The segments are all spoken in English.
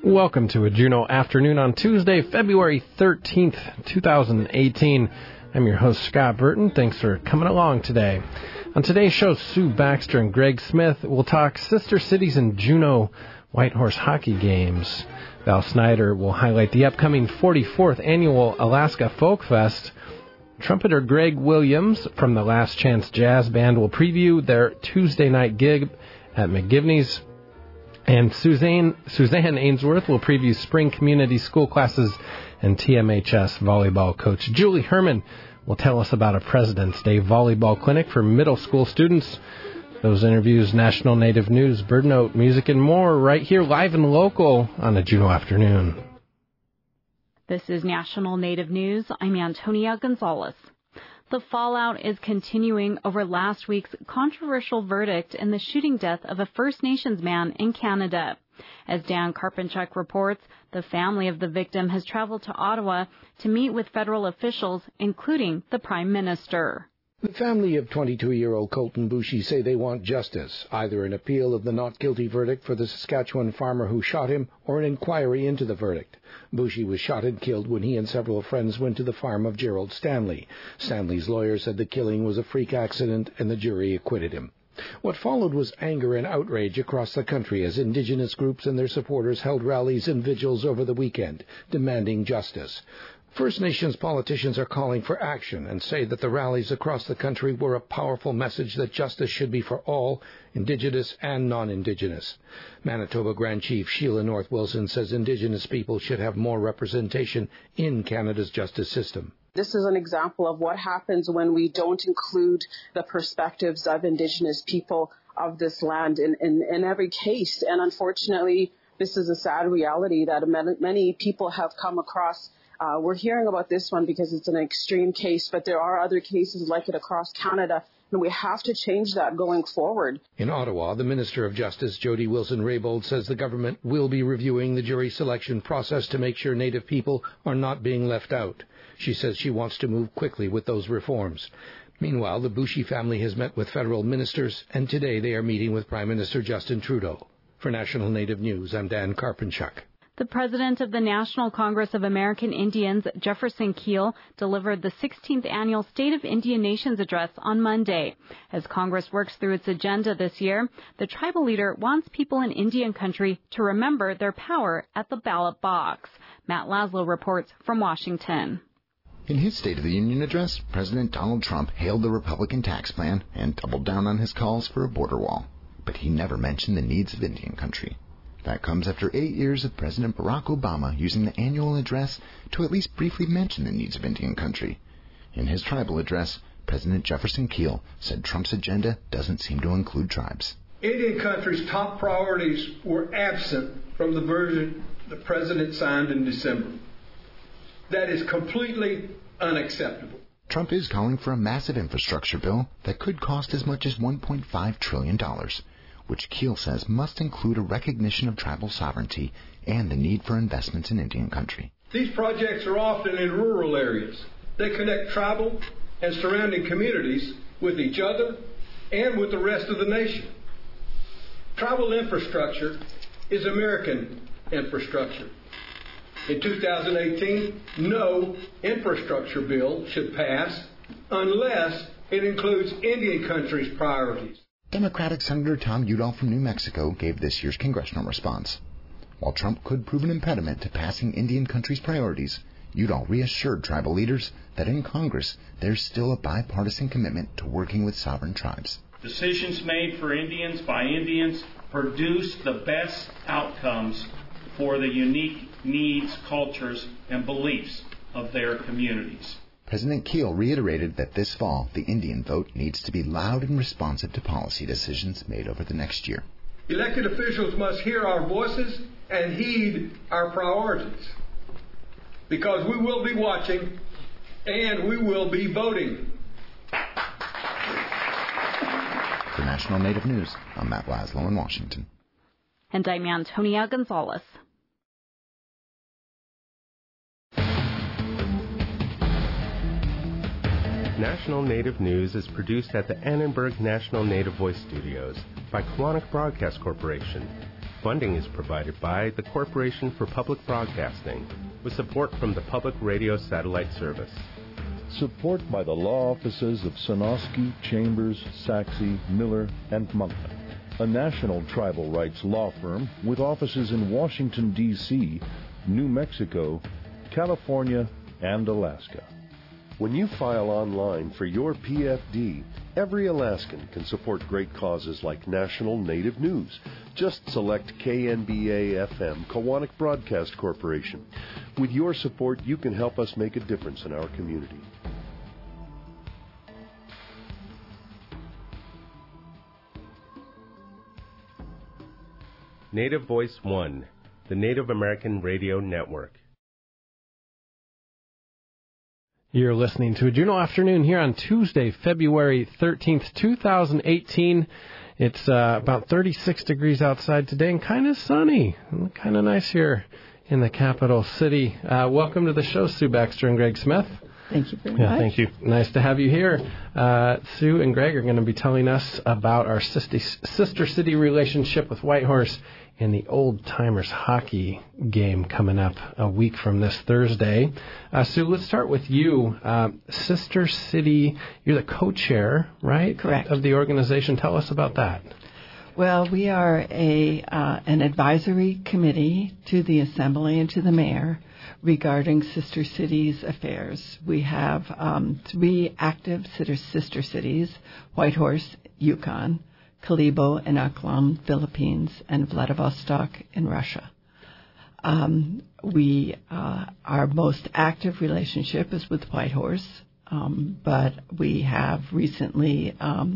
Welcome to a Juneau Afternoon on Tuesday, February 13th, 2018. I'm your host, Scott Burton. Thanks for coming along today. On today's show, Sue Baxter and Greg Smith will talk Sister Cities and Juneau Whitehorse hockey games. Val Snyder will highlight the upcoming 44th Annual Alaska Folk Fest. Trumpeter Greg Williams from the Last Chance Jazz Band will preview their Tuesday night gig at McGivney's. And Suzanne Ainsworth will preview spring community school classes, and TMHS volleyball coach Julie Herman will tell us about a President's Day volleyball clinic for middle school students. Those interviews, National Native News, Bird Note, music, and more right here live and local on a Juneau Afternoon. This is National Native News. I'm Antonia Gonzalez. The fallout is continuing over last week's controversial verdict in the shooting death of a First Nations man in Canada. As Dan Karpinchuk reports, the family of the victim has traveled to Ottawa to meet with federal officials, including the Prime Minister. The family of 22-year-old Colton Boushie say they want justice, either an appeal of the not guilty verdict for the Saskatchewan farmer who shot him or an inquiry into the verdict. Boushie was shot and killed when he and several friends went to the farm of Gerald Stanley. Stanley's lawyer said the killing was a freak accident and the jury acquitted him. What followed was anger and outrage across the country as Indigenous groups and their supporters held rallies and vigils over the weekend, demanding justice. First Nations politicians are calling for action and say that the rallies across the country were a powerful message that justice should be for all, Indigenous and non-Indigenous. Manitoba Grand Chief Sheila North Wilson says Indigenous people should have more representation in Canada's justice system. This is an example of what happens when we don't include the perspectives of Indigenous people of this land in every case. And unfortunately, this is a sad reality that many people have come across. We're hearing about this one because it's an extreme case, but there are other cases like it across Canada, and we have to change that going forward. In Ottawa, the Minister of Justice, Jody Wilson-Raybould, says the government will be reviewing the jury selection process to make sure Native people are not being left out. She says she wants to move quickly with those reforms. Meanwhile, the Boushie family has met with federal ministers, and today they are meeting with Prime Minister Justin Trudeau. For National Native News, I'm Dan Karpinchuk. The president of the National Congress of American Indians, Jefferson Keel, delivered the 16th annual State of Indian Nations address on Monday. As Congress works through its agenda this year, the tribal leader wants people in Indian country to remember their power at the ballot box. Matt Laszlo reports from Washington. In his State of the Union address, President Donald Trump hailed the Republican tax plan and doubled down on his calls for a border wall. But he never mentioned the needs of Indian country. That comes after 8 years of President Barack Obama using the annual address to at least briefly mention the needs of Indian country. In his tribal address, President Jefferson Keel said Trump's agenda doesn't seem to include tribes. Indian country's top priorities were absent from the version the president signed in December. That is completely unacceptable. Trump is calling for a massive infrastructure bill that could cost as much as $1.5 trillion. Which Keel says must include a recognition of tribal sovereignty and the need for investments in Indian country. These projects are often in rural areas. They connect tribal and surrounding communities with each other and with the rest of the nation. Tribal infrastructure is American infrastructure. In 2018, no infrastructure bill should pass unless it includes Indian country's priorities. Democratic Senator Tom Udall from New Mexico gave this year's congressional response. While Trump could prove an impediment to passing Indian country's priorities, Udall reassured tribal leaders that in Congress there's still a bipartisan commitment to working with sovereign tribes. Decisions made for Indians by Indians produce the best outcomes for the unique needs, cultures, and beliefs of their communities. President Keel reiterated that this fall, the Indian vote needs to be loud and responsive to policy decisions made over the next year. Elected officials must hear our voices and heed our priorities, because we will be watching and we will be voting. For National Native News, I'm Matt Laszlo in Washington. And I'm Antonia Gonzalez. National Native News is produced at the Annenberg National Native Voice Studios by Kiwanis Broadcast Corporation. funding is provided by the Corporation for Public Broadcasting, with support from the Public Radio Satellite Service. Support by the law offices of Sonosky, Chambers, Saxe, Miller, and Monkman, a national tribal rights law firm with offices in Washington, D.C., New Mexico, California, and Alaska. When you file online for your PFD, every Alaskan can support great causes like National Native News. Just select KNBA-FM, Kawanak Broadcast Corporation. With your support, you can help us make a difference in our community. Native Voice One, the Native American Radio Network. You're listening to a Juneau Afternoon here on Tuesday, February 13th, 2018. It's about 36 degrees outside today and kind of sunny. Kind of nice here in the capital city. Welcome to the show, Sue Baxter and Greg Smith. Thank you very much. Thank you. Nice to have you here. Sue and Greg are going to be telling us about our sister city relationship with Whitehorse and the Old Timers hockey game coming up a week from this Thursday. Sue, let's start with you. Sister City, you're the co-chair, right? Correct. Of the organization. Tell us about that. Well, we are an advisory committee to the Assembly and to the Mayor regarding Sister Cities affairs. We have 3 active sister cities, Whitehorse, Yukon, Kalibo in Aklan, Philippines, and Vladivostok in Russia. Our most active relationship is with Whitehorse, but we have recently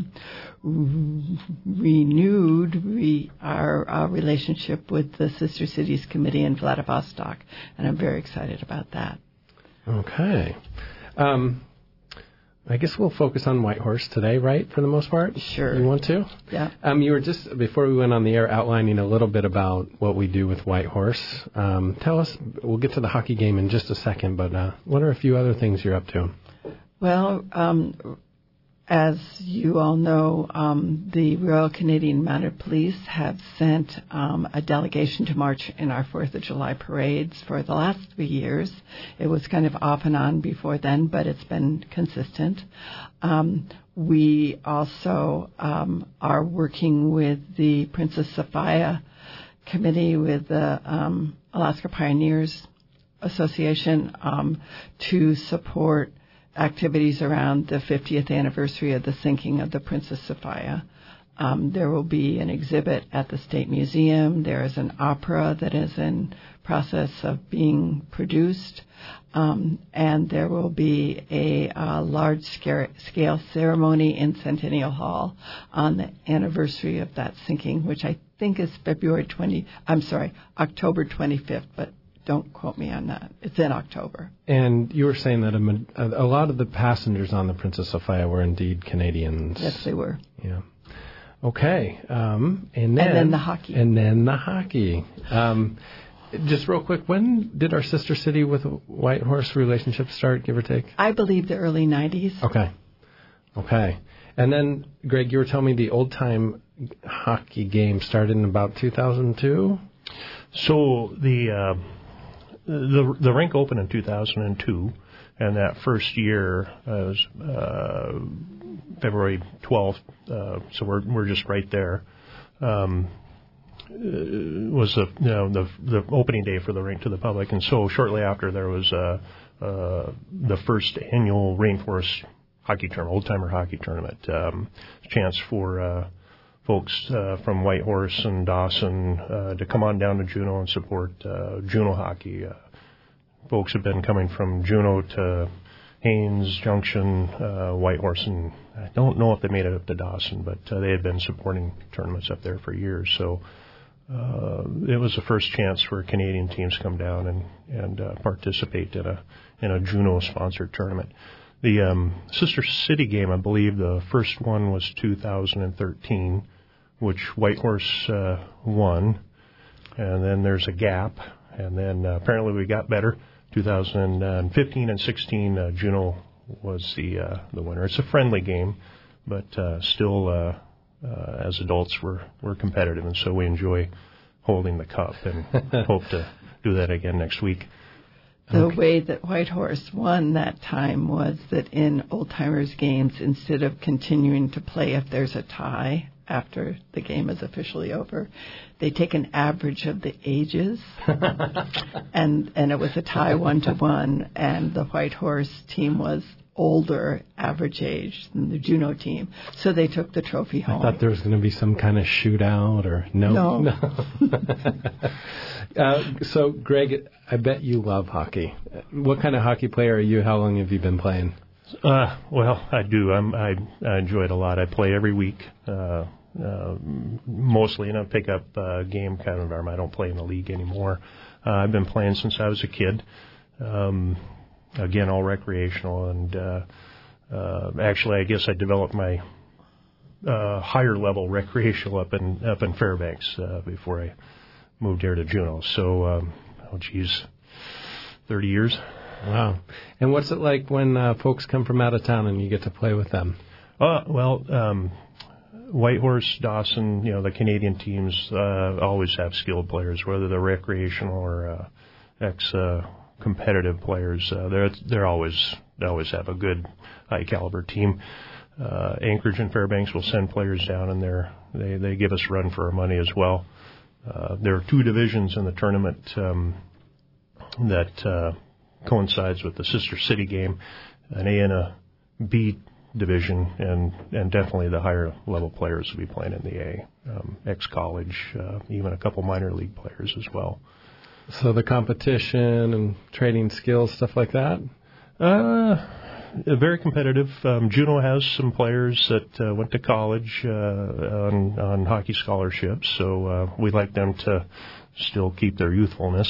renewed our relationship with the Sister Cities Committee in Vladivostok, and I'm very excited about that. Okay. I guess we'll focus on Whitehorse today, right, for the most part? Sure. You want to? Yeah. You were just, before we went on the air, outlining a little bit about what we do with Whitehorse. Tell us, we'll get to the hockey game in just a second, but what are a few other things you're up to? Well, as you all know, the Royal Canadian Mounted Police have sent a delegation to march in our 4th of July parades for the last 3 years. It was kind of off and on before then, but it's been consistent. We also are working with the Princess Sophia Committee with the Alaska Pioneers Association to support activities around the 50th anniversary of the sinking of the Princess Sophia. There will be an exhibit at the State Museum. There is an opera that is in process of being produced. And there will be a large-scale ceremony in Centennial Hall on the anniversary of that sinking, which I think is October 25th, but don't quote me on that. It's in October. And you were saying that a lot of the passengers on the Princess Sophia were indeed Canadians. Yes, they were. Yeah. Okay. And then the hockey. And then the hockey. Just real quick, when did our sister city with Whitehorse relationship start, give or take? I believe the early 90s. Okay. And then, Greg, you were telling me the old-time hockey game started in about 2002? So the rink opened in 2002, and that first year was February 12th, so we're just right there. Was the opening day for the rink to the public, and so shortly after there was the first annual Rainforest hockey tournament, old timer hockey tournament, chance for folks from Whitehorse and Dawson to come on down to Juneau and support Juneau hockey. Folks have been coming from Juneau to Haines Junction, Whitehorse, and I don't know if they made it up to Dawson, but they had been supporting tournaments up there for years. So it was the first chance for Canadian teams to come down and participate in a Juneau-sponsored tournament. The Sister City game, I believe the first one was 2013, which Whitehorse won, and then there's a gap, and then apparently we got better. 2015 and 16, Juneau was the winner. It's a friendly game, but still, as adults, we're competitive, and so we enjoy holding the cup, and hope to do that again next week. The way that Whitehorse won that time was that in Old Timers games, instead of continuing to play if there's a tie after the game is officially over, they take an average of the ages, and it was a tie 1-1, and the Whitehorse team was older average age than the Juneau team, so they took the trophy home. I thought there was going to be some kind of shootout or no. So, Greg, I bet you love hockey. What kind of hockey player are you? How long have you been playing? Well, I do. I enjoy it a lot. I play every week, mostly, and I pick up a game kind of environment. I don't play in the league anymore. I've been playing since I was a kid. Again, all recreational, and actually, I guess I developed my higher level recreational up in Fairbanks before I moved here to Juneau. So, 30 years. Wow! And what's it like when folks come from out of town and you get to play with them? Whitehorse, Dawson, the Canadian teams always have skilled players, whether they're recreational or competitive players. They always have a good high caliber team. Anchorage and Fairbanks will send players down, and they give us a run for our money as well. There are two divisions in the tournament that coincides with the Sister City game, an A and a B division, and definitely the higher level players will be playing in the A, ex-college, even a couple minor league players as well. So the competition and trading skills, stuff like that? Very competitive. Juneau has some players that went to college on hockey scholarships, so we like them to still keep their youthfulness,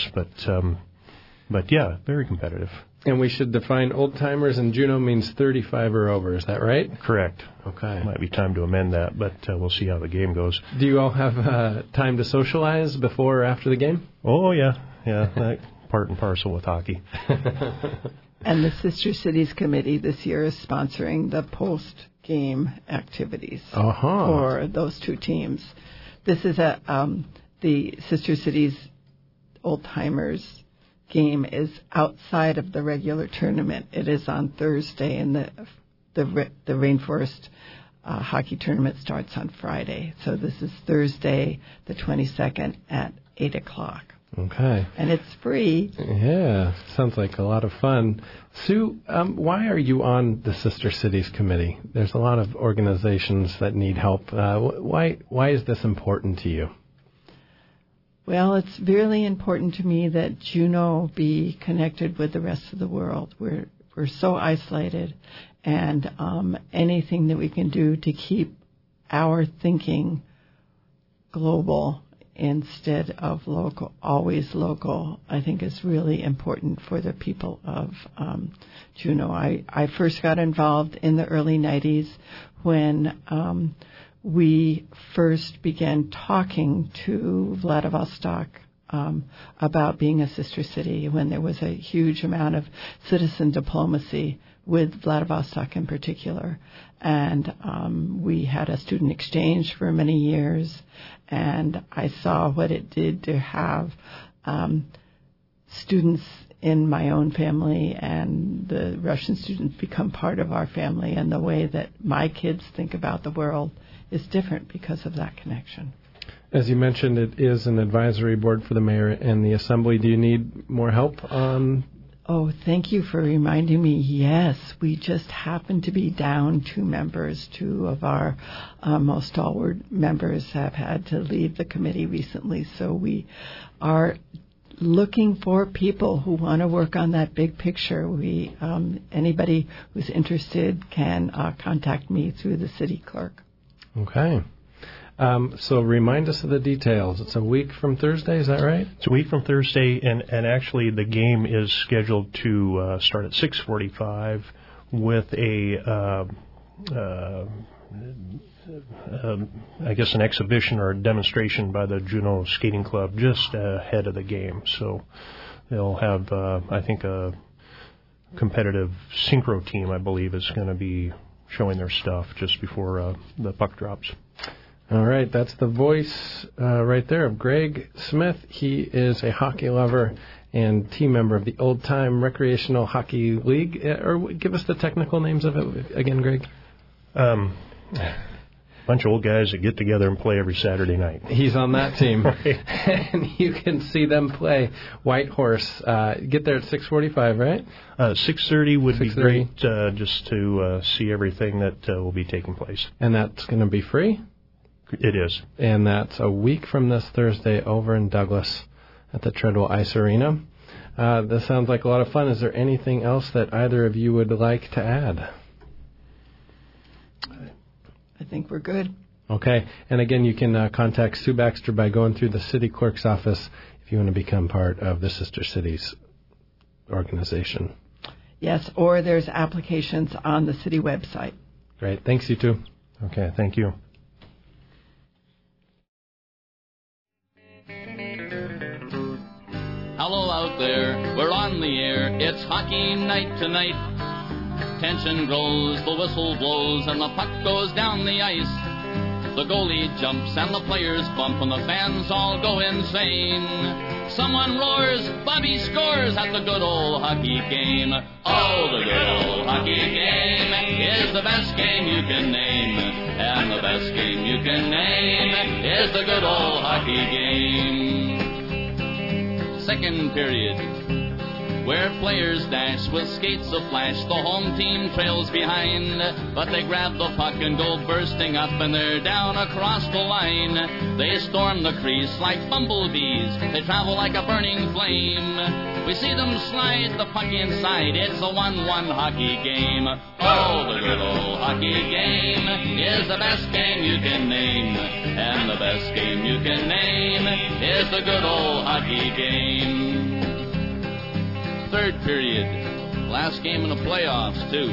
but yeah, very competitive. And we should define old timers, and Juneau means 35 or over. Is that right? Correct. Okay. Might be time to amend that, but we'll see how the game goes. Do you all have time to socialize before or after the game? Oh, yeah. Part and parcel with hockey. And the Sister Cities Committee this year is sponsoring the post-game activities for those two teams. This is the Sister Cities Old Timers game is outside of the regular tournament. It is on Thursday, and the Rainforest hockey tournament starts on Friday. So this is Thursday, the 22nd at 8 o'clock. Okay. And it's free. Yeah, sounds like a lot of fun. Sue, why are you on the Sister Cities Committee? There's a lot of organizations that need help. Why is this important to you? Well, it's really important to me that Juneau be connected with the rest of the world. We're so isolated, and anything that we can do to keep our thinking global instead of local, always local, I think is really important for the people of Juneau. I first got involved in the early 90s when we first began talking to Vladivostok about being a sister city, when there was a huge amount of citizen diplomacy with Vladivostok in particular. And we had a student exchange for many years, and I saw what it did to have students in my own family and the Russian students become part of our family, and the way that my kids think about the world is different because of that connection. As you mentioned, it is an advisory board for the mayor and the assembly. Do you need more help on? Oh, thank you for reminding me. Yes, we just happen to be down 2 members. 2 of our most stalwart members have had to leave the committee recently, so we are looking for people who want to work on that big picture. We anybody who's interested can contact me through the city clerk. Okay. So remind us of the details. It's a week from Thursday, is that right? It's a week from Thursday, and actually the game is scheduled to start at 6:45 with I guess an exhibition or a demonstration by the Juneau Skating Club just ahead of the game. So they'll have, I think, a competitive synchro team, I believe, is going to be showing their stuff just before the puck drops. All right, that's the voice right there of Greg Smith. He is a hockey lover and team member of the Old Time Recreational Hockey League. Or give us the technical names of it again, Greg. Bunch of old guys that get together and play every Saturday night. He's on that team. Right. And you can see them play Whitehorse. Get there at 6:45, right? 6:30 would be great, just to see everything that will be taking place. And that's going to be free? It is. And that's a week from this Thursday over in Douglas at the Treadwell Ice Arena. This sounds like a lot of fun. Is there anything else that either of you would like to add? I think we're good. Okay. And again, you can contact Sue Baxter by going through the city clerk's office if you want to become part of the Sister Cities organization. Yes, or there's applications on the city website. Great. Thanks, you two. Okay, thank you. Hello out there, we're on the air, it's hockey night tonight. Tension grows, the whistle blows, and the puck goes down the ice. The goalie jumps and the players bump and the fans all go insane. Someone roars, Bobby scores at the good old hockey game. Oh, the good old hockey game is the best game you can name. And the best game you can name is the good old hockey game. Second period, where players dash with skates aflash, the home team trails behind, but they grab the puck and go bursting up, and they're down across the line. They storm the crease like bumblebees, they travel like a burning flame. We see them slide the puck inside, it's a 1-1 hockey game. Oh, the good old hockey game is the best game you can name, and the best game you can name is the good old hockey game. Third period, last game in the playoffs, too.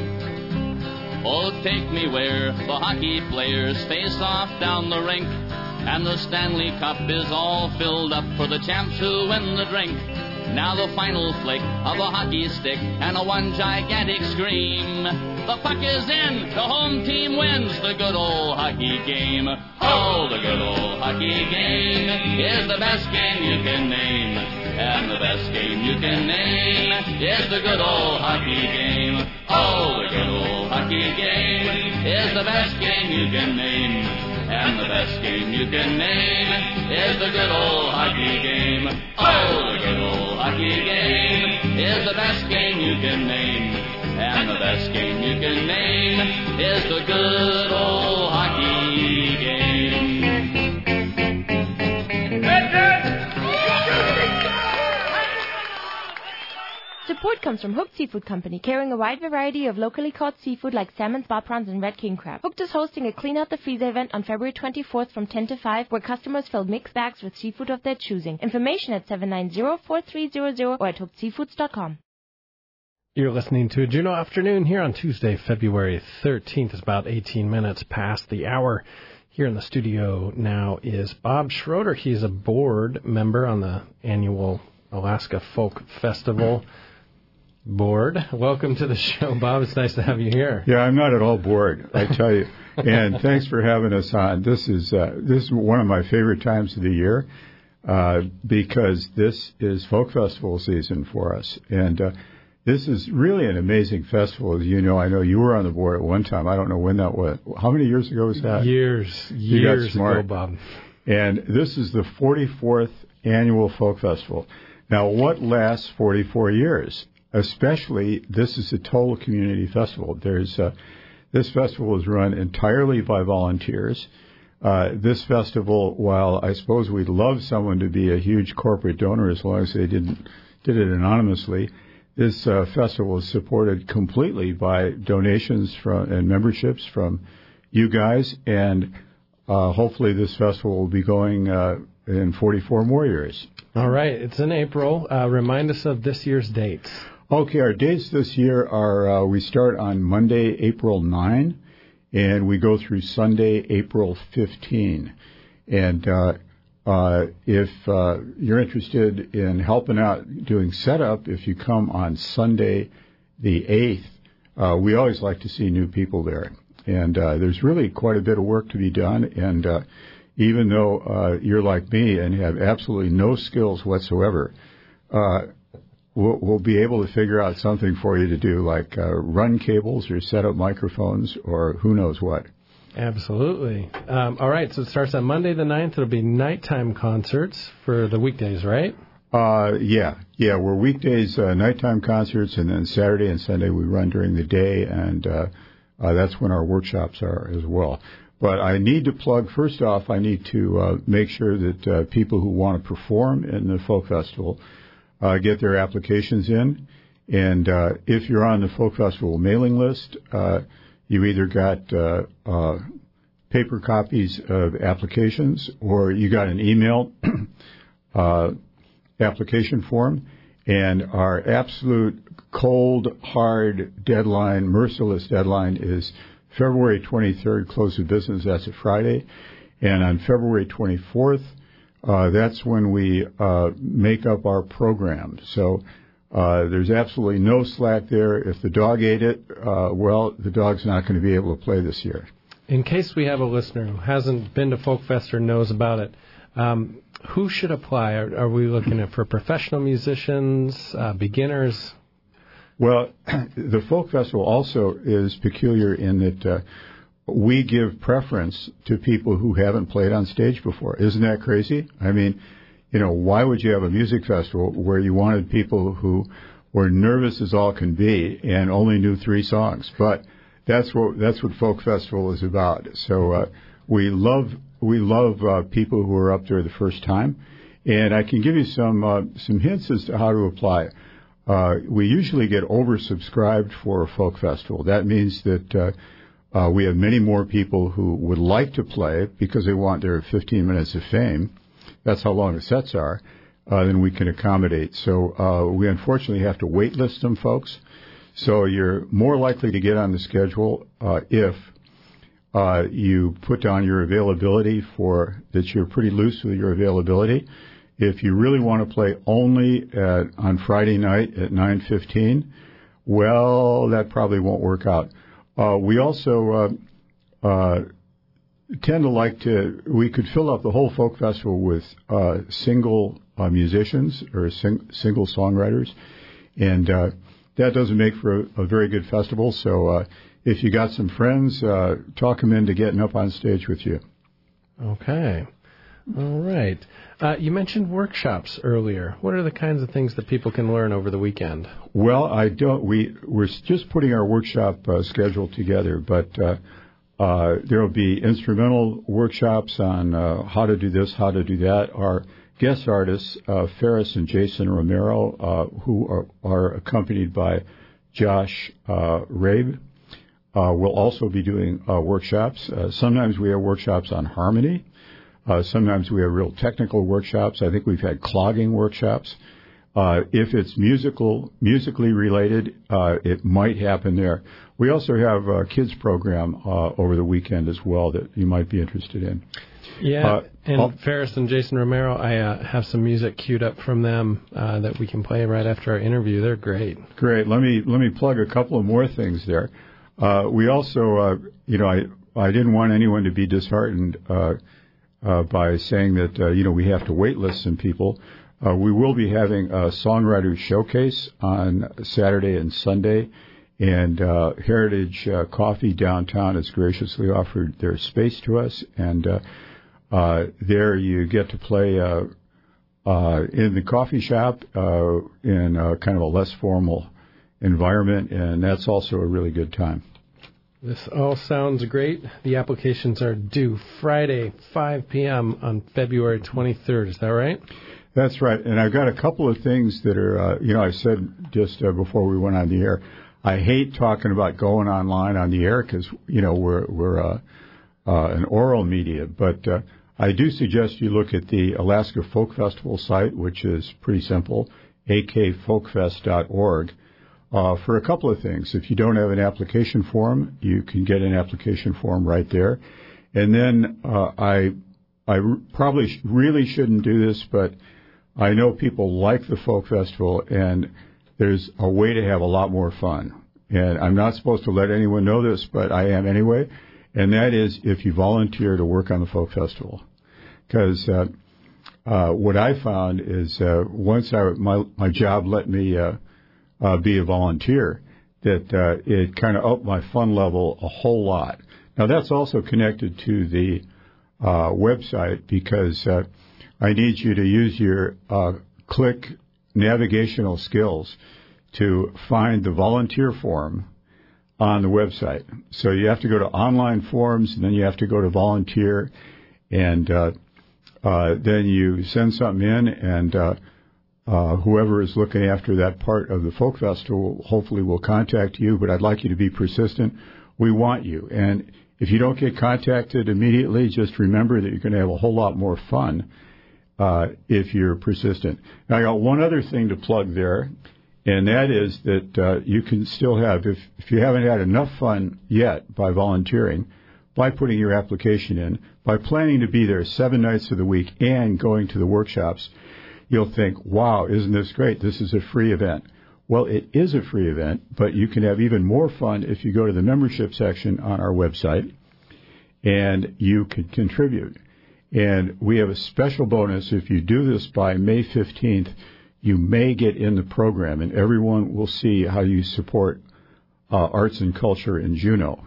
Oh, take me where the hockey players face off down the rink, and the Stanley Cup is all filled up for the champs who win the drink. Now the final flick of a hockey stick and a one gigantic scream. The puck is in, the home team wins the good old hockey game. Oh, the good old hockey game is the best game you can name. And the best game you can name is the good old hockey game. Oh, the good old hockey game is the best game you can name. And the best game you can name is the good old hockey game. Oh, the good old hockey game is the best game you can name. And the best game you can name is the good old hockey game. Support comes from Hooked Seafood Company, carrying a wide variety of locally caught seafood like salmon, spot prawns, and red king crab. Hooked is hosting a Clean Out the Freezer event on February 24th from 10 to 5, where customers fill mixed bags with seafood of their choosing. Information at 790-4300 or at hookedseafoods.com. You're listening to a Juneau Afternoon here on Tuesday, February 13th. It's about 18 minutes past the hour. Here in the studio now is Bob Schroeder. He's a board member on the annual Alaska Folk Festival board. Welcome to the show, Bob. It's nice to have you here. Yeah, I'm not at all bored, I tell you. And thanks for having us on. This is one of my favorite times of the year because this is folk festival season for us. And this is really an amazing festival. As you know, I know you were on the board at one time. I don't know when that was. How many years ago was that? Years ago, Bob. And this is the 44th annual folk festival. Now, what lasts 44 years? Especially, this is a total community festival. This festival is run entirely by volunteers. This festival, while I suppose we'd love someone to be a huge corporate donor as long as they did it anonymously, this festival is supported completely by donations and memberships from you guys, and hopefully this festival will be going in 44 more years. All right. It's in April. Remind us of this year's dates. Okay. Our dates this year are we start on Monday, April 9, and we go through Sunday, April 15. And if you're interested in helping out doing setup, if you come on Sunday the 8th, we always like to see new people there. And there's really quite a bit of work to be done. And even though you're like me and have absolutely no skills whatsoever, we'll be able to figure out something for you to do, like run cables or set up microphones or who knows what. Absolutely. All right, so it starts on Monday the 9th. It'll be nighttime concerts for the weekdays, right? Yeah. We're weekdays, nighttime concerts, and then Saturday and Sunday we run during the day, and that's when our workshops are as well. But I need to plug, first off, I need to make sure that people who want to perform in the Folk Festival get their applications in. And if you're on the Folk Festival mailing list, you either got paper copies of applications or you got an email application form. And our absolute cold, hard deadline, merciless deadline is February 23rd, close of business. That's a Friday. And on February 24th, that's when we make up our program. So there's absolutely no slack there. If the dog ate it, well, the dog's not going to be able to play this year. In case we have a listener who hasn't been to Folk Fest or knows about it, who should apply? Are we looking at for professional musicians, beginners? Well, the Folk Festival also is peculiar in that we give preference to people who haven't played on stage before. Isn't that crazy? I mean, why would you have a music festival where you wanted people who were nervous as all can be and only knew 3 songs? But that's what Folk Festival is about. So we love people who are up there the first time, and I can give you some hints as to how to apply. We usually get oversubscribed for a Folk Festival. That means that we have many more people who would like to play because they want their 15 minutes of fame. That's how long the sets are, than we can accommodate. So we unfortunately have to wait list them, folks. So you're more likely to get on the schedule if you put down your availability that you're pretty loose with your availability. If you really want to play only on Friday night at 9:15, well, that probably won't work out. We also tend to we could fill up the whole Folk Festival with single musicians or single songwriters, and that doesn't make for a very good festival. So if you got some friends, talk them into getting up on stage with you. Okay. All right. You mentioned workshops earlier. What are the kinds of things that people can learn over the weekend? Well, we're just putting our workshop schedule together, but there will be instrumental workshops on how to do this, how to do that. Our guest artists, Ferris and Jason Romero, who are accompanied by Josh Rabe, will also be doing workshops. Sometimes we have workshops on harmony. Sometimes we have real technical workshops. I think we've had clogging workshops. If it's musically related, it might happen there. We also have a kids program over the weekend as well that you might be interested in. Yeah, and Ferris and Jason Romero, I have some music queued up from them that we can play right after our interview. They're great. Great. Let me plug a couple of more things there. We also, I didn't want anyone to be disheartened by saying that, we have to wait list some people. We will be having a songwriter showcase on Saturday and Sunday, and Heritage Coffee downtown has graciously offered their space to us, and there you get to play in the coffee shop in kind of a less formal environment, and that's also a really good time. This all sounds great. The applications are due Friday, 5 p.m. on February 23rd. Is that right? That's right. And I've got a couple of things that are, I said just before we went on the air, I hate talking about going online on the air because, we're an oral media. But I do suggest you look at the Alaska Folk Festival site, which is pretty simple, akfolkfest.org. For a couple of things. If you don't have an application form, you can get an application form right there. And then I probably really shouldn't do this, but I know people like the Folk Festival, and there's a way to have a lot more fun. and I'm not supposed to let anyone know this, but I am anyway, and that is if you volunteer to work on the folk festival. Because what I found is once my job let me be a volunteer, that it kind of upped my fun level a whole lot. Now, that's also connected to the website because I need you to use your click navigational skills to find the volunteer form on the website. So you have to go to online forms, and then you have to go to volunteer, and then you send something in, and whoever is looking after that part of the folk festival hopefully will contact you, but I'd like you to be persistent. We want you. And if you don't get contacted immediately, just remember that you're going to have a whole lot more fun if you're persistent. Now, I got one other thing to plug there, and that is that you can still have, if you haven't had enough fun yet by volunteering, by putting your application in, by planning to be there 7 nights of the week and going to the workshops, you'll think, wow, isn't this great? This is a free event. Well, it is a free event, but you can have even more fun if you go to the membership section on our website and you can contribute. And we have a special bonus. If you do this by May 15th, you may get in the program, and everyone will see how you support arts and culture in Juneau.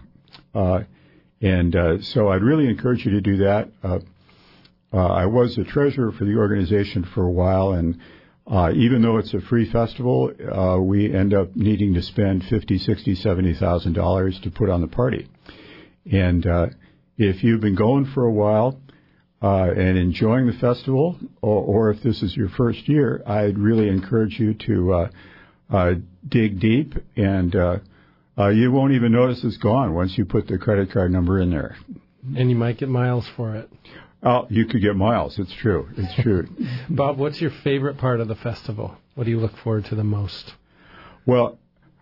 So I'd really encourage you to do that. I was the treasurer for the organization for a while, and even though it's a free festival, we end up needing to spend $50,000, $60,000, $70,000 to put on the party. And if you've been going for a while and enjoying the festival, or if this is your first year, I'd really encourage you to dig deep, and you won't even notice it's gone once you put the credit card number in there. And you might get miles for it. Oh, you could get miles. It's true. It's true. Bob, what's your favorite part of the festival? What do you look forward to the most? Well,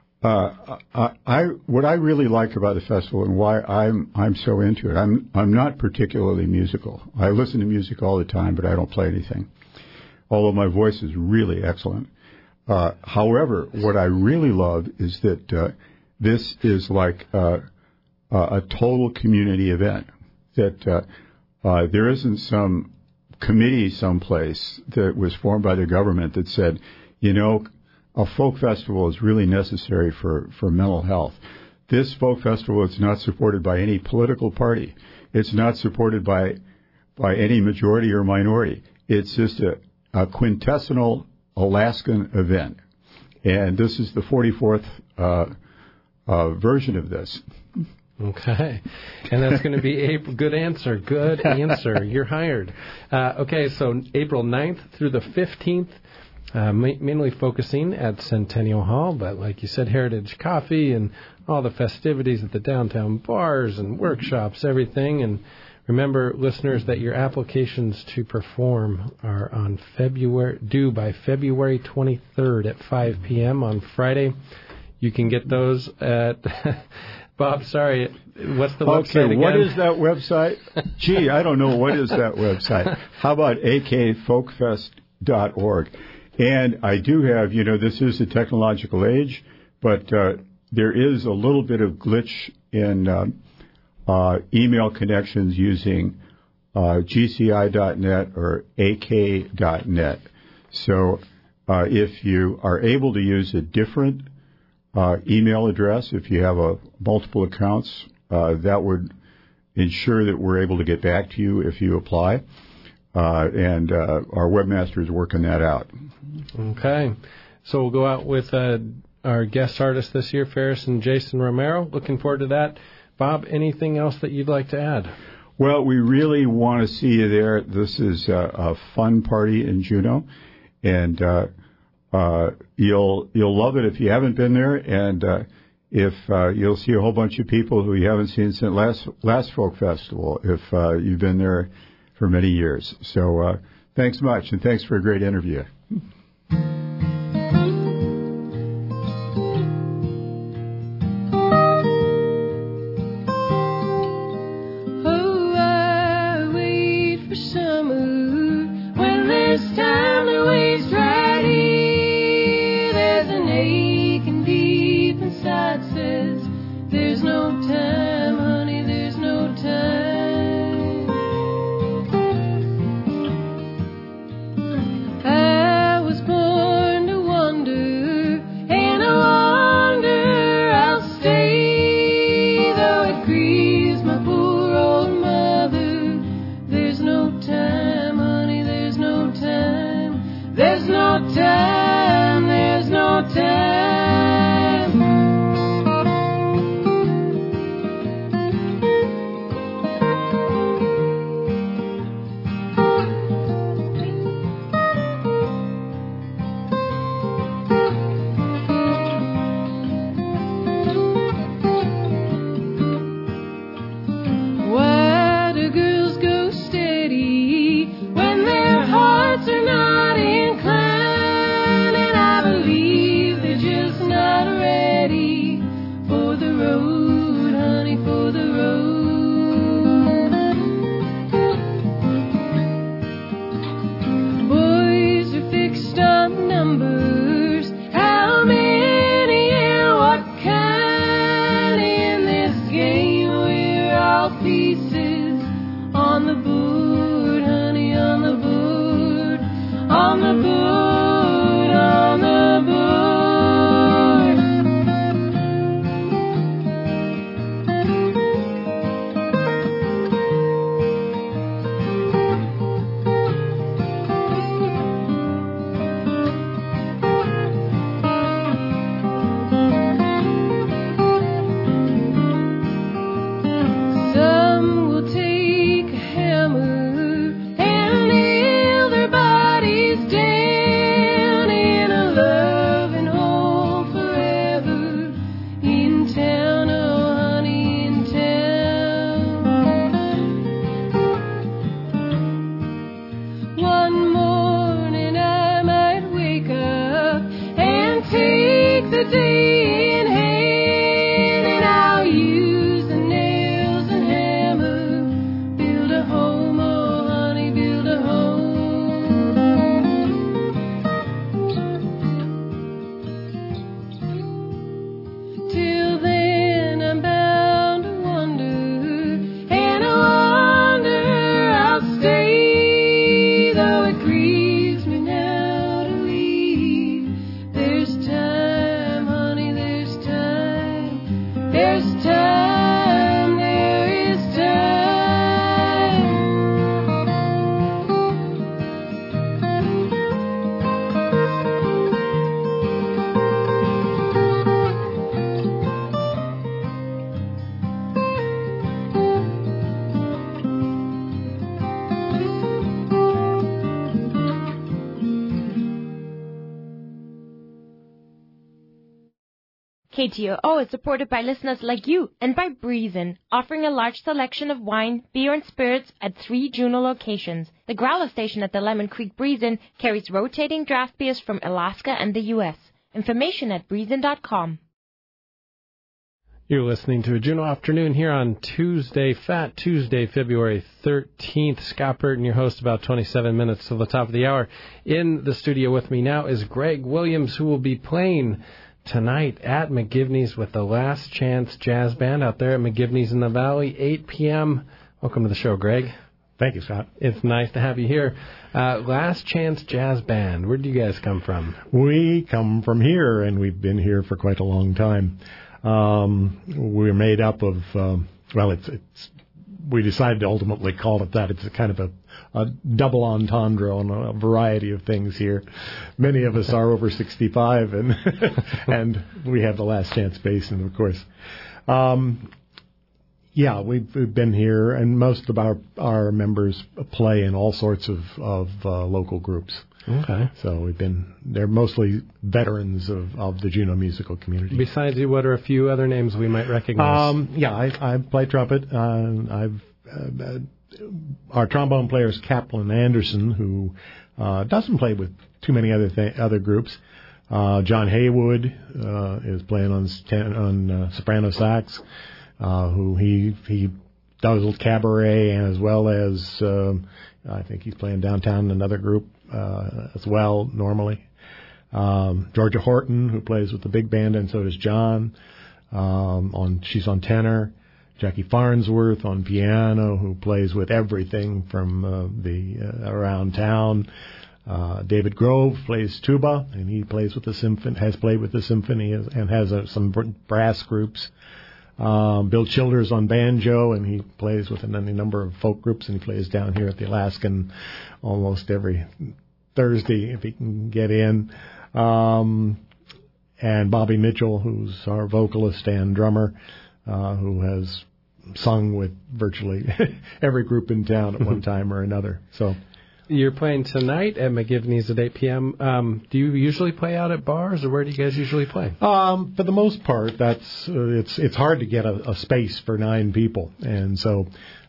what I really like about the festival and why I'm so into it, I'm not particularly musical. I listen to music all the time, but I don't play anything, although my voice is really excellent. However, what I really love is that this is like a total community event, that there isn't some committee someplace that was formed by the government that said, you know, a folk festival is really necessary for mental health. This folk festival is not supported by any political party. It's not supported by any majority or minority. It's just a quintessential Alaskan event. And this is the 44th version of this. Okay. And that's going to be April. Good answer. Good answer. You're hired. Okay, so April 9th through the 15th, mainly focusing at Centennial Hall, but like you said, Heritage Coffee and all the festivities at the downtown bars and workshops, everything. And remember, listeners, that your applications to perform are due by February 23rd at 5 p.m. on Friday. You can get those at... Bob, sorry, what's the website again? What is that website? Gee, I don't know. What is that website? How about akfolkfest.org? And I do have, this is the technological age, but there is a little bit of glitch in email connections using gci.net or ak.net. So if you are able to use a different email address, if you have multiple accounts, that would ensure that we're able to get back to you if you apply. And our webmaster is working that out. Okay. So we'll go out with our guest artists this year, Ferris and Jason Romero. Looking forward to that. Bob, anything else that you'd like to add? Well, we really want to see you there. This is a fun party in Juneau, and you'll love it if you haven't been there, and if you'll see a whole bunch of people who you haven't seen since last folk festival if you've been there for many years. So thanks much, and thanks for a great interview. Sad says, there's no time, honey, there's no time. I was born to wander, and I wonder I'll stay, though it grieves my poor old mother. There's no time, honey, there's no time. There's no time, there's no time. Why do girls go steady when their hearts are not inclined? And I believe they're just not ready for the road, honey, for the road. Boys are fixed on numbers, how many and what kind? In this game we're all pieces on the board, honey, on the board, on the board, on the board. Some will take a hammer and nail their bodies down in a loving hole forever. In town, oh honey, in town. One morning I might wake up and take the day in hand, and I'll use the nails and hammer, build a home, oh honey, build a home. Till then I'm bound to wander, and I wonder I'll stay, though it grieves me now to leave. There's time, honey, there's time. There's time, there is time. KTOO is supported by listeners like you and by Breezin, offering a large selection of wine, beer, and spirits at 3 Juneau locations. The Growler station at the Lemon Creek Breezin carries rotating draft beers from Alaska and the U.S. Information at breezin.com. You're listening to a Juneau Afternoon here on Tuesday, Fat Tuesday, February 13th. Scott Burton, your host, about 27 minutes to the top of the hour. In the studio with me now is Greg Williams, who will be playing tonight at McGivney's with the Last Chance Jazz Band out there at McGivney's in the Valley, 8 p.m. Welcome to the show, Greg. Thank you, Scott. It's nice to have you here. Last Chance Jazz Band, where do you guys come from? We come from here, and we've been here for quite a long time. We're made up of, we decided to ultimately call it that. It's a kind of a double entendre on a variety of things here. Many of us are over 65, and and we have the Last Chance Basin, of course. We've been here, and most of our members play in all sorts of local groups. Okay. So they're mostly veterans of the Juneau musical community. Besides you, what are a few other names we might recognize? I play trumpet. Our trombone player is Kaplan Anderson, who doesn't play with too many other groups. John Haywood is playing on soprano sax, who he does cabaret, and as well as I think he's playing downtown in another group as well normally. Georgia Horton, who plays with the big band, and so does John. She's on tenor. Jackie Farnsworth on piano, who plays with everything from around town. David Grove plays tuba, and he plays with the symphony. Has played with the symphony and has some brass groups. Bill Childers on banjo, and he plays with a number of folk groups, and he plays down here at the Alaskan almost every Thursday if he can get in. And Bobby Mitchell, who's our vocalist and drummer, who has sung with virtually every group in town at one time or another. So you're playing tonight at McGivney's at 8 p.m. Do you usually play out at bars, or where do you guys usually play? For the most part, it's hard to get a space for 9 people, and so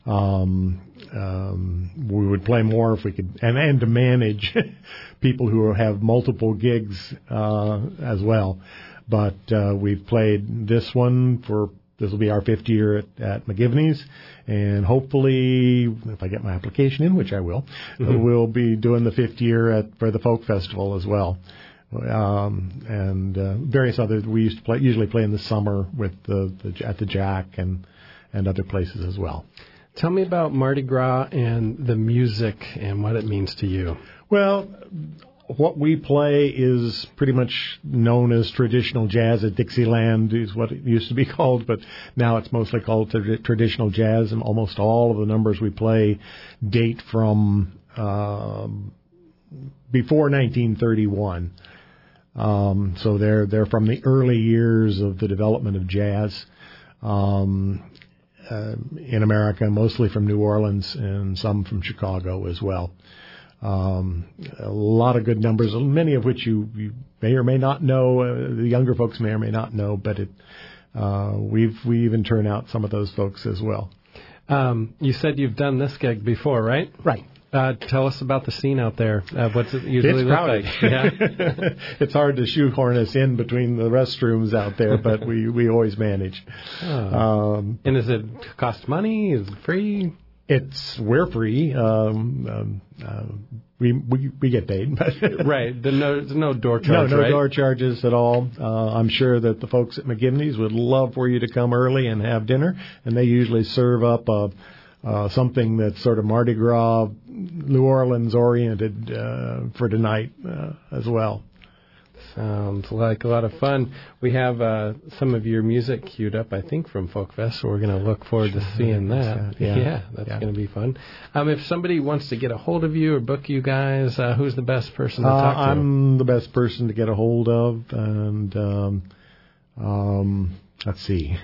we would play more if we could, and to manage people who have multiple gigs as well. But we've played this one this will be our 5th year at McGivney's, and hopefully, if I get my application in, which I will, we'll be doing the 5th year for the Folk Festival as well. And various others. We usually play in the summer with at the Jack and other places as well. Tell me about Mardi Gras and the music and what it means to you. Well, what we play is pretty much known as traditional jazz at Dixieland, is what it used to be called, but now it's mostly called traditional jazz, and almost all of the numbers we play date from before 1931. So they're from the early years of the development of jazz in America, mostly from New Orleans and some from Chicago as well. A lot of good numbers, many of which you may or may not know. The younger folks may or may not know, but we even turn out some of those folks as well. You said you've done this gig before, right? Right. Tell us about the scene out there. What's it usually look like? Yeah. It's hard to shoehorn us in between the restrooms out there, but we always manage. And does it cost money? Is it free? We're free. We get paid. Right. There's no door charge, No right? door charges at all. I'm sure that the folks at McGivney's would love for you to come early and have dinner, and they usually serve up something that's sort of Mardi Gras, New Orleans oriented for tonight as well. Sounds like a lot of fun. We have some of your music queued up, I think, from Folk Fest, so we're going to look forward to seeing that. That's going to be fun. If somebody wants to get a hold of you or book you guys, who's the best person to talk to? I'm the best person to get a hold of, and let's see.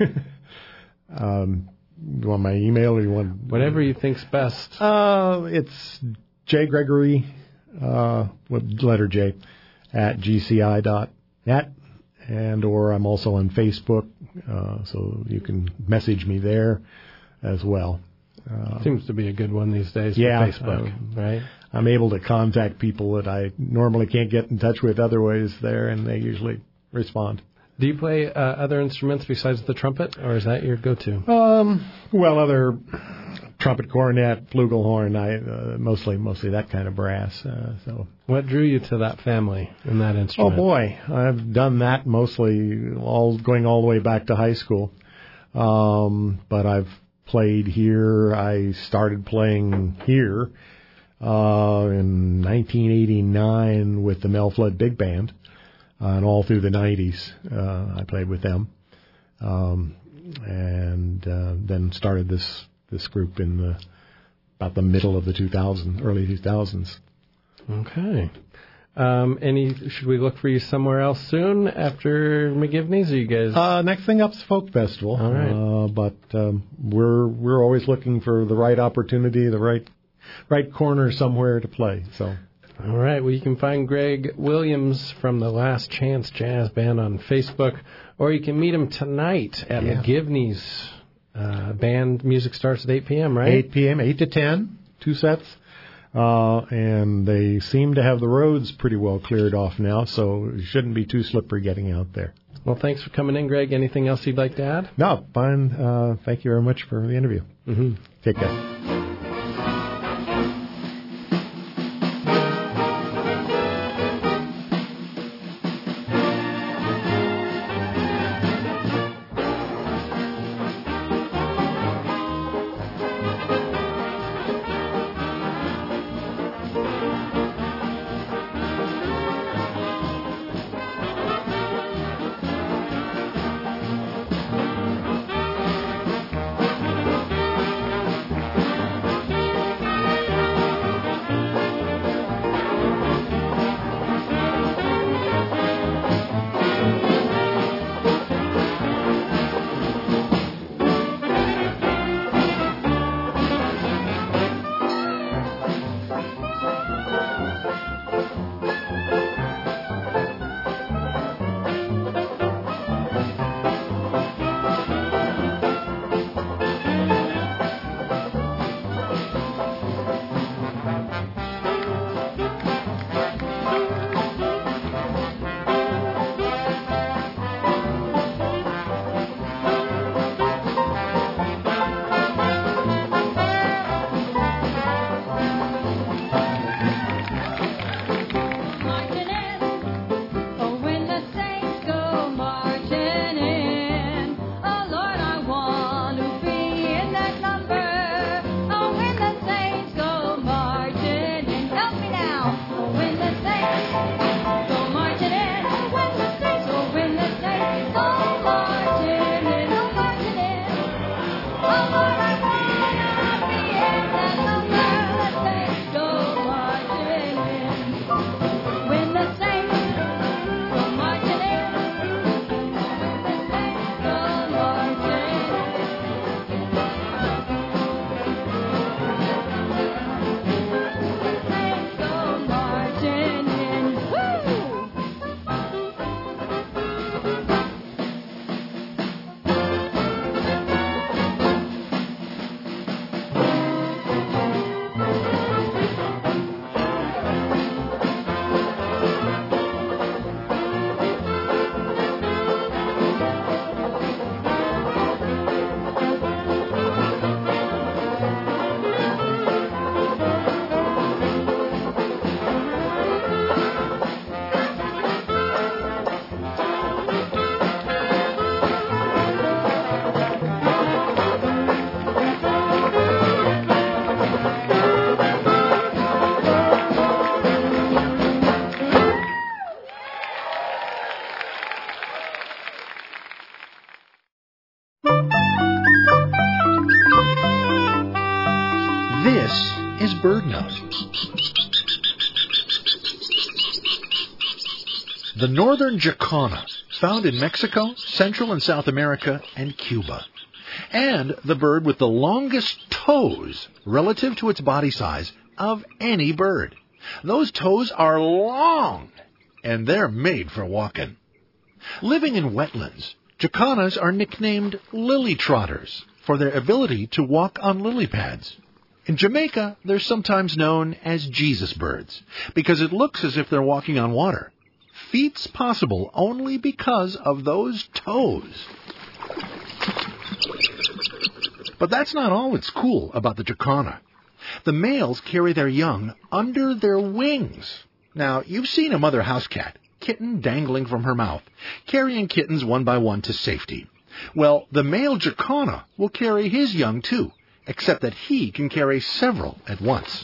You want my email, or you want whatever you think's best? It's J. Gregory with letter J at gci.net, or I'm also on Facebook, so you can message me there as well. Seems to be a good one these days. Yeah, Facebook, right? I'm able to contact people that I normally can't get in touch with other ways there, and they usually respond. Do you play other instruments besides the trumpet, or is that your go-to? Well, other trumpet, cornet, flugelhorn, mostly that kind of brass. So, what drew you to that family and that instrument? Oh boy, I've done that mostly going all the way back to high school. But I've played here. I started playing here in 1989 with the Mel Flood Big Band. And all through the 90s, I played with them, and then started this group in about the middle of the early 2000s. Okay. Should we look for you somewhere else soon after McGivney's? Are you guys? Next thing up's Folk Festival. All right. But we're always looking for the right opportunity, the right corner somewhere to play. So. All right. Well, you can find Greg Williams from the Last Chance Jazz Band on Facebook, or you can meet him tonight at McGivney's. Band music starts at 8 p.m., right? 8 p.m., 8 to 10, 2 sets. And they seem to have the roads pretty well cleared off now, so it shouldn't be too slippery getting out there. Well, thanks for coming in, Greg. Anything else you'd like to add? No, fine. Thank you very much for the interview. Mm-hmm. Take care. This is BirdNote. The northern jacana, found in Mexico, Central and South America, and Cuba. And the bird with the longest toes relative to its body size of any bird. Those toes are long, and they're made for walking. Living in wetlands, jacanas are nicknamed lily trotters for their ability to walk on lily pads. In Jamaica, they're sometimes known as Jesus birds because it looks as if they're walking on water. Feats possible only because of those toes. But that's not all that's cool about the jacana. The males carry their young under their wings. Now, you've seen a mother house cat, kitten dangling from her mouth, carrying kittens one by one to safety. Well, the male jacana will carry his young too, except that he can carry several at once.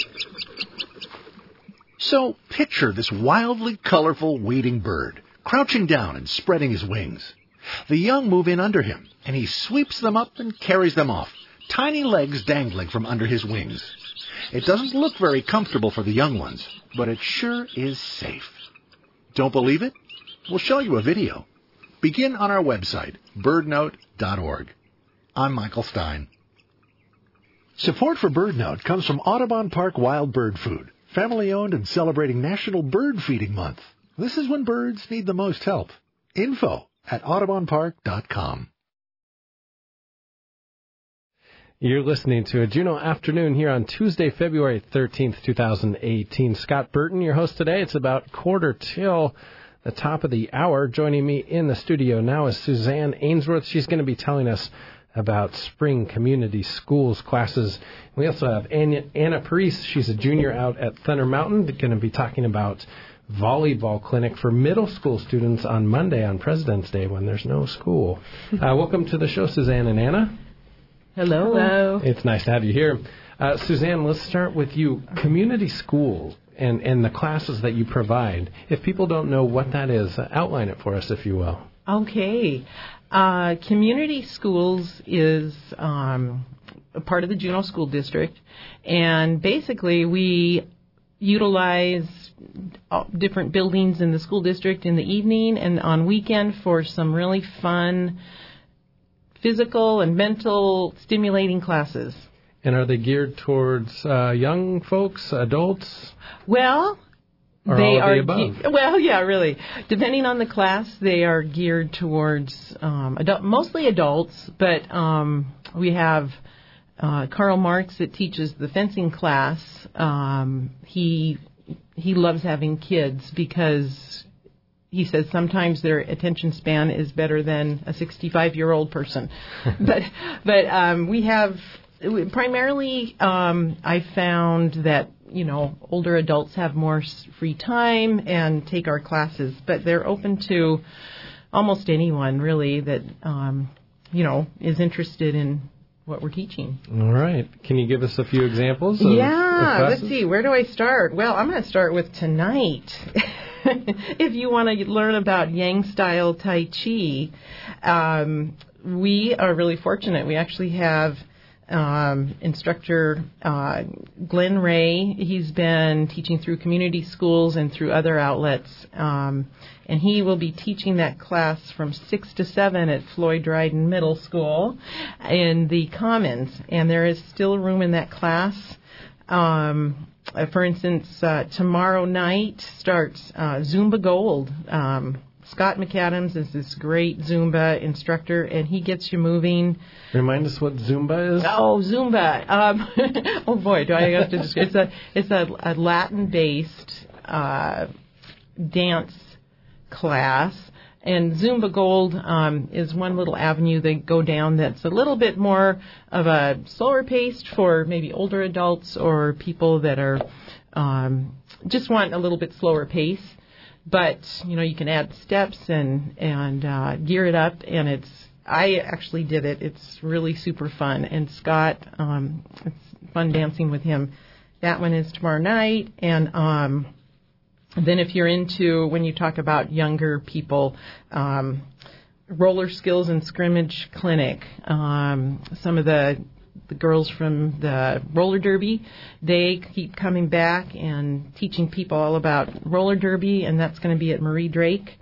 So picture this wildly colorful wading bird, crouching down and spreading his wings. The young move in under him, and he sweeps them up and carries them off, tiny legs dangling from under his wings. It doesn't look very comfortable for the young ones, but it sure is safe. Don't believe it? We'll show you a video. Begin on our website, birdnote.org. I'm Michael Stein. Support for BirdNote comes from Audubon Park Wild Bird Food, family-owned and celebrating National Bird Feeding Month. This is when birds need the most help. Info at audubonpark.com. You're listening to a Juneau Afternoon here on Tuesday, February 13th, 2018. Scott Burton, your host today. It's about quarter till the top of the hour. Joining me in the studio now is Suzanne Ainsworth. She's going to be telling us about spring community schools classes. We also have Anna Parise. She's a junior out at Thunder Mountain. They're going to be talking about volleyball clinic for middle school students on Monday on President's Day when there's no school. Welcome to the show, Suzanne and Anna. Hello. Hello. It's nice to have you here. Suzanne, let's start with you. Community school and the classes that you provide. If people don't know what that is, outline it for us, if you will. Okay. Community schools is a part of the Juneau School District, and basically we utilize different buildings in the school district in the evening and on weekend for some really fun physical and mental stimulating classes. And are they geared towards young folks, adults? Well, or they all of are the above? well, yeah, really. Depending on the class, they are geared towards mostly adults, but we have Karl Marx that teaches the fencing class. He loves having kids because he says sometimes their attention span is better than a 65-year-old person. but we have primarily I found that older adults have more free time and take our classes, but they're open to almost anyone really that is interested in what we're teaching. All right. Can you give us a few examples? Of let's see. Where do I start? Well, I'm going to start with tonight. If you want to learn about Yang-style Tai Chi, we are really fortunate. We actually have instructor Glenn Ray. He's been teaching through community schools and through other outlets, and he will be teaching that class from 6 to 7 at Floyd Dryden Middle School in the Commons, and there is still room in that class. For instance, tomorrow night starts Zumba Gold. Scott McAdams is this great Zumba instructor, and he gets you moving. Remind us what Zumba is. Oh, Zumba. Oh, boy, do I have to describe it's a Latin-based dance class. And Zumba Gold is one little avenue they go down that's a little bit more of a slower paced for maybe older adults or people that are just want a little bit slower pace. But, you can add steps and gear it up, and I actually did it. It's really super fun. And Scott, it's fun dancing with him. That one is tomorrow night. And then if you're into, when you talk about younger people, Roller Skills and Scrimmage Clinic, some of the the girls from the roller derby. They keep coming back and teaching people all about roller derby, and that's going to be at Marie Drake.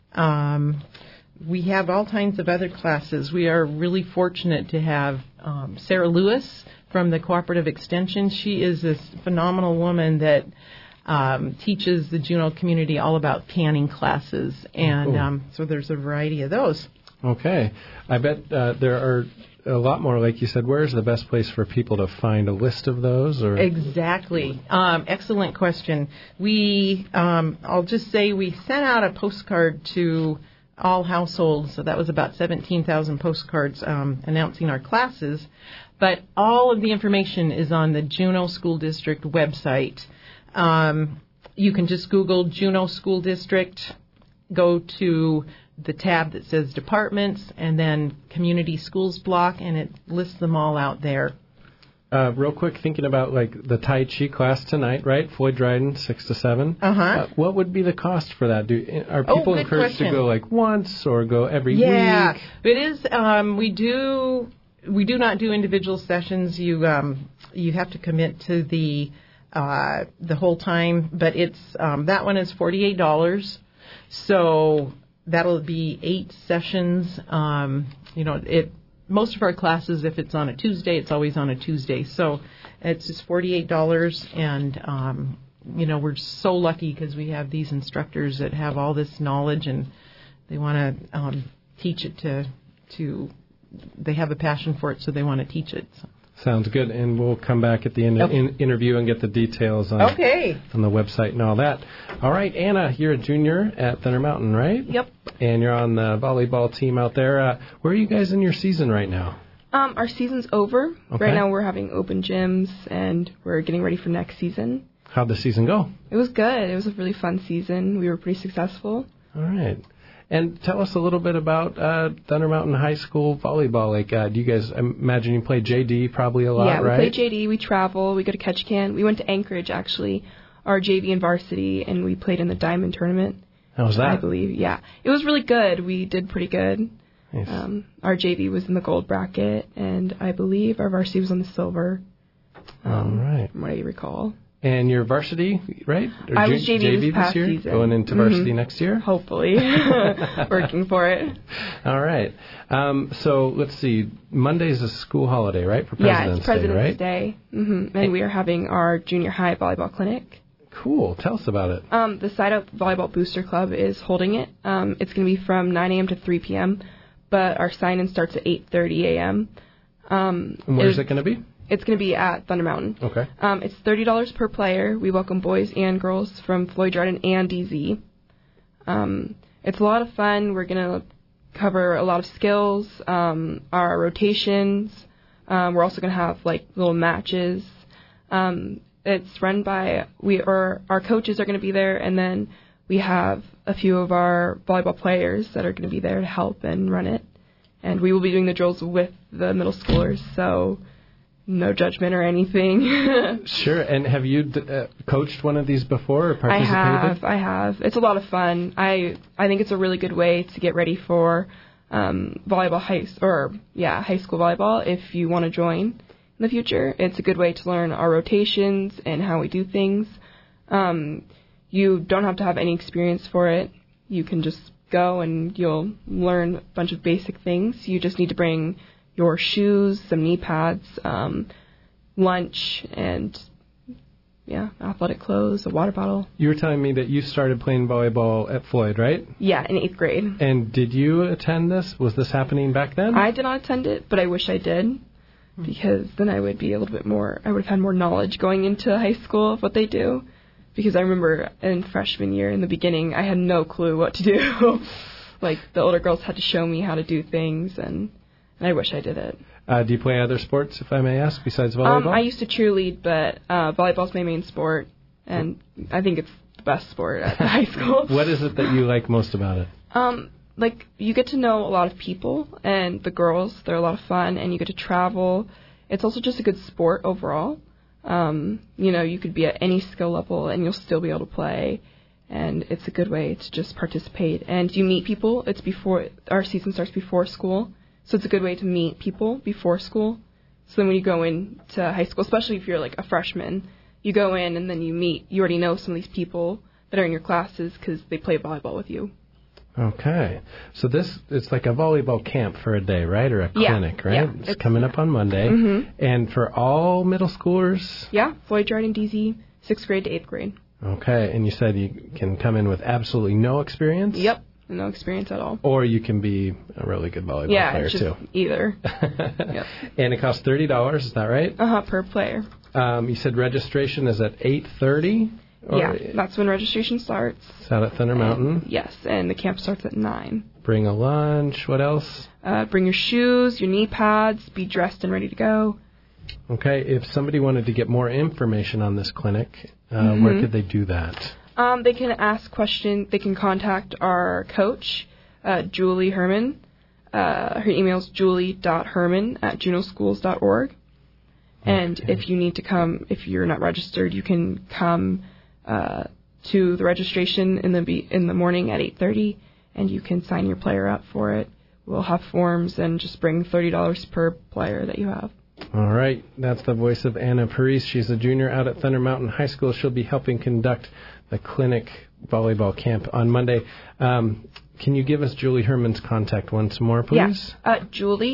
We have all kinds of other classes. We are really fortunate to have Sarah Lewis from the Cooperative Extension. She is this phenomenal woman that teaches the Juneau community all about canning classes, and so there's a variety of those. Okay. I bet there are a lot more, like you said. Where's the best place for people to find a list of those? Or Exactly. Excellent question. I'll just say we sent out a postcard to all households, so that was about 17,000 postcards announcing our classes. But all of the information is on the Juneau School District website. You can just Google Juneau School District, go to the tab that says Departments, and then Community Schools block, and it lists them all out there. Real quick, thinking about like the Tai Chi class tonight, right? Floyd Dryden, 6 to 7. What would be the cost for that? Are people encouraged to go like once or go every week? Yeah, it is. We do not do individual sessions. You have to commit to the whole time, but it's that one is $48. So that'll be 8 sessions. Most of our classes, if it's on a Tuesday, it's always on a Tuesday. So it's just $48, and we're so lucky because we have these instructors that have all this knowledge, and they want to teach it to. They have a passion for it, so they want to teach it. So. Sounds good, and we'll come back at the end of the interview and get the details on the website and all that. All right, Anna, you're a junior at Thunder Mountain, right? Yep. And you're on the volleyball team out there. Where are you guys in your season right now? Our season's over. Okay. Right now we're having open gyms, and we're getting ready for next season. How'd the season go? It was good. It was a really fun season. We were pretty successful. All right. And tell us a little bit about Thunder Mountain High School volleyball. Like, do you guys, I imagine you play JD probably a lot, right? Yeah, we play JD. We travel. We go to Ketchikan. We went to Anchorage, actually, our JV and varsity, and we played in the Diamond Tournament. How was that? I believe, yeah. It was really good. We did pretty good. Nice. Our JV was in the gold bracket, and I believe our varsity was on the silver. All right. From what I recall. And your varsity, right? Or I was JV this past year? season. Going into varsity next year? Hopefully. Working for it. All right. So let's see. Monday's a school holiday, right? For President's Day, right? Yeah, it's President's Day. And we are having our junior high volleyball clinic. Cool. Tell us about it. The Side Up Volleyball Booster Club is holding it. It's going to be from 9 a.m. to 3 p.m., but our sign-in starts at 8:30 a.m. And where's it going to be? It's going to be at Thunder Mountain. Okay. It's $30 per player. We welcome boys and girls from Floyd Dryden and DZ. It's a lot of fun. We're going to cover a lot of skills, our rotations. We're also going to have like little matches. It's run by our coaches are going to be there, and then we have a few of our volleyball players that are going to be there to help and run it. And we will be doing the drills with the middle schoolers, so no judgment or anything. Sure. And have you coached one of these before or participated? I have. It's a lot of fun. I think it's a really good way to get ready for volleyball high school volleyball if you want to join in the future. It's a good way to learn our rotations and how we do things. You don't have to have any experience for it. You can just go and you'll learn a bunch of basic things. You just need to bring your shoes, some knee pads, lunch, and athletic clothes, a water bottle. You were telling me that you started playing volleyball at Floyd, right? Yeah, in 8th grade. And did you attend this? Was this happening back then? I did not attend it, but I wish I did, because then I would be a little bit more, I would have had more knowledge going into high school of what they do. Because I remember in freshman year, in the beginning, I had no clue what to do. Like, the older girls had to show me how to do things, and I wish I did it. Do you play other sports, if I may ask, besides volleyball? I used to cheerlead, but volleyball's my main sport, and I think it's the best sport at high school. What is it that you like most about it? Like, you get to know a lot of people, and the girls, they're a lot of fun, and you get to travel. It's also just a good sport overall. You could be at any skill level, and you'll still be able to play, and it's a good way to just participate. And you meet people. Our season starts before school. So it's a good way to meet people before school So then when you go into high school, especially if you're like a freshman, you go in and then you already know some of these people that are in your classes because they play volleyball with you. Okay. So it's like a volleyball camp for a day, right? Or a clinic, right? Yeah. It's coming up on Monday. Mm-hmm. And for all middle schoolers? Yeah, Floyd Dryden, DZ, 6th grade to 8th grade. Okay. And you said you can come in with absolutely no experience? Yep. No experience at all. Or you can be a really good volleyball player, just too. Either. Yep. And it costs $30, is that right? Per player. You said registration is at 8:30? Yeah, that's when registration starts. It's out at Thunder Mountain? Yes, and the camp starts at 9. Bring a lunch. What else? Bring your shoes, your knee pads, be dressed and ready to go. Okay, if somebody wanted to get more information on this clinic, where could they do that? They can ask questions. They can contact our coach, Julie Herman. Her email is julie.herman@junoschools.org. And if you need to come, if you're not registered, you can come to the registration in the morning at 8:30, and you can sign your player up for it. We'll have forms, and just bring $30 per player that you have. All right. That's the voice of Anna Parise. She's a junior out at Thunder Mountain High School. She'll be helping conduct the clinic volleyball camp on Monday. Can you give us Julie Herman's contact once more, please? Yeah,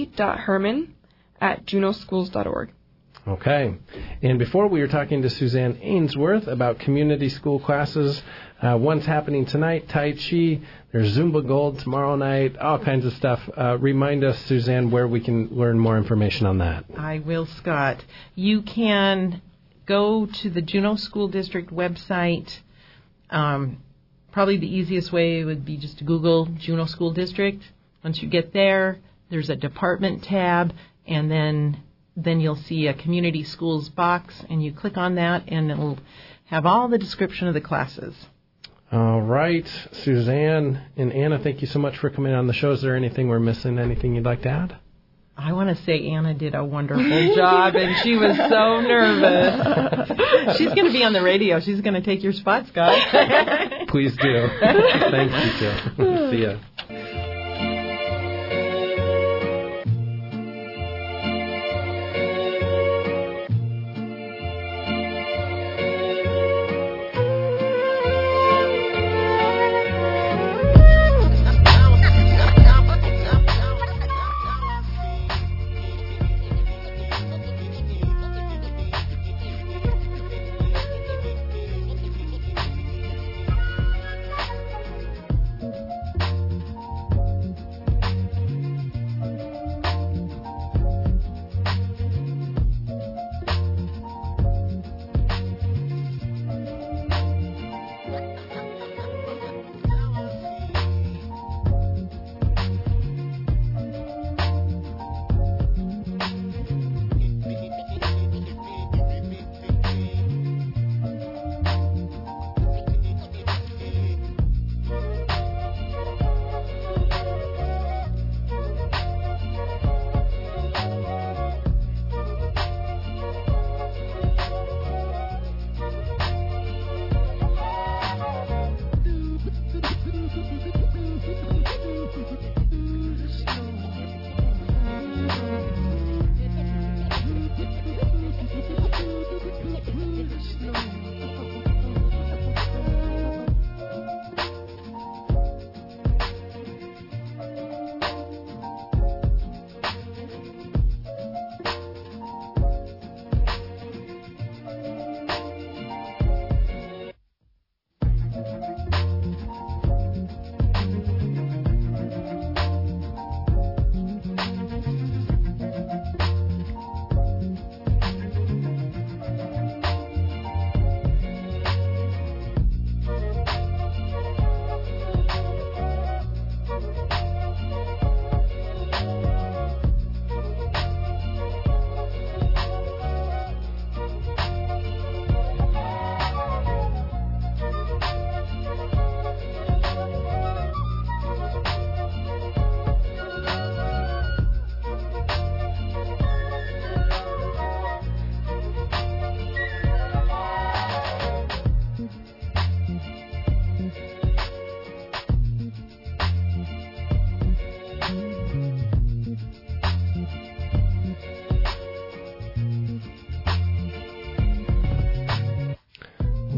julie.herman@junoschools.org. Okay. And before we were talking to Suzanne Ainsworth about community school classes. One's happening tonight, Tai Chi. There's Zumba Gold tomorrow night, all kinds of stuff. Remind us, Suzanne, where we can learn more information on that. I will, Scott. You can go to the Juneau School District website. Probably the easiest way would be just to Google Juneau School District. Once you get there, there's a department tab, and then you'll see a community schools box, and you click on that, and it'll have all the description of the classes. All right. Suzanne and Anna, thank you so much for coming on the show. Is there anything we're missing? Anything you'd like to add? I want to say Anna did a wonderful job, and she was so nervous. She's going to be on the radio. She's going to take your spot, Scott. Please do. Thanks, you too. See ya.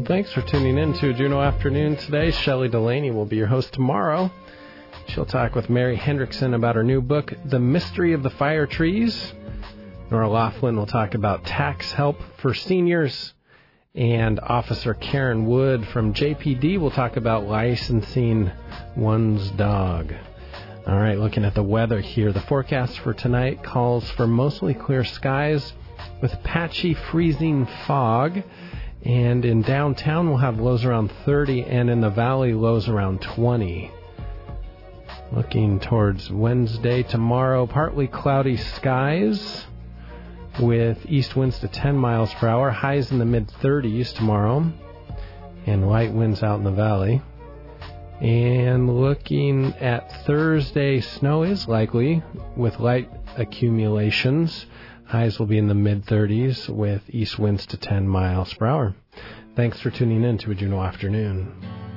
Thanks for tuning in to Juneau Afternoon today. Shelley Delaney will be your host tomorrow. She'll talk with Mary Hendrickson about her new book, The Mystery of the Fire Trees. Nora Laughlin will talk about tax help for seniors. And Officer Karen Wood from JPD will talk about licensing one's dog. All right, looking at the weather here. The forecast for tonight calls for mostly clear skies with patchy freezing fog. And in downtown, we'll have lows around 30, and in the valley, lows around 20. Looking towards Wednesday, tomorrow, partly cloudy skies with east winds to 10 miles per hour, highs in the mid-30s tomorrow, and light winds out in the valley. And looking at Thursday, snow is likely with light accumulations. Highs will be in the mid-30s with east winds to 10 miles per hour. Thanks for tuning in to a Juneau Afternoon.